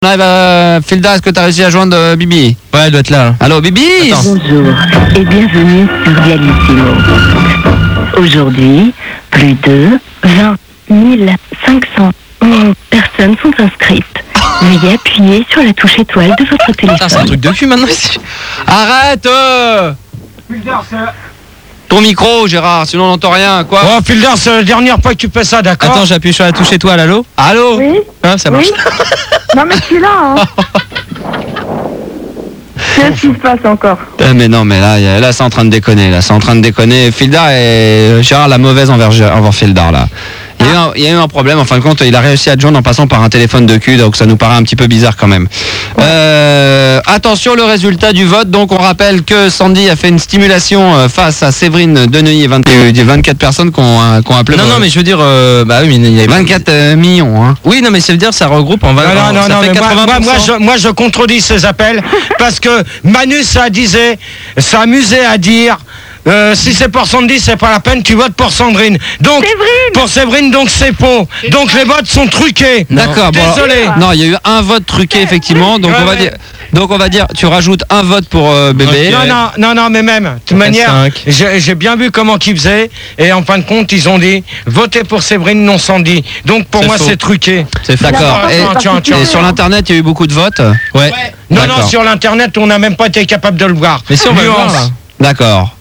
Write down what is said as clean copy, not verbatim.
Filda, est-ce que tu as réussi à joindre Bibi? Ouais, elle doit être là. Allô, Bibi? Attends. Bonjour et bienvenue sur Dialissimo. Aujourd'hui, plus de 20 511 personnes sont inscrites. Veuillez appuyer sur la touche étoile de votre Putain, c'est un téléphone. truc de cul maintenant ici. Arrête ton micro, Gérard, sinon on n'entend rien, quoi. Oh, Filder, c'est la dernière fois que tu fais ça, d'accord? Attends, j'appuie sur la touche étoile, allô? Allô? Oui, Ah, ça marche. oui. Non mais je suis là, hein. Qu'est-ce qui se passe encore? Mais non, mais là c'est en train de déconner, Fildar et Gérard la mauvaise envers Fildar, là. Il y a eu un problème, en fin de compte, il a réussi à te joindre en passant par un téléphone de cul, donc ça nous paraît un petit peu bizarre quand même. Attention, le résultat du vote, donc on rappelle que Sandy a fait une stimulation face à Séverine Deneuilly et 24 personnes qui ont appelé. Non, mais je veux dire, bah oui, mais il y avait 24 millions, hein. Oui, non, mais ça veut dire ça regroupe en 20. Non, ça fait mais 80%. moi, je contredis ces appels parce que Manu s'amusait à dire si c'est pour Sandy, c'est pas la peine, tu votes pour Sandrine. Donc, pour Séverine, donc c'est faux. Donc les votes sont truqués. D'accord, bon, désolé. Non, il y a eu un vote truqué, effectivement, donc on va dire, tu rajoutes un vote pour bébé. Non, mais même, de toute manière, j'ai bien vu comment qu'ils faisaient, et en fin de compte, ils ont dit, votez pour Séverine, non Sandy. Donc pour moi, faux. c'est truqué. C'est faux. D'accord. Tiens. Et sur l'internet, il y a eu beaucoup de votes. Ouais. Non, D'accord. sur l'internet, on n'a même pas été capable de le voir. Mais si on va le voir, là. D'accord.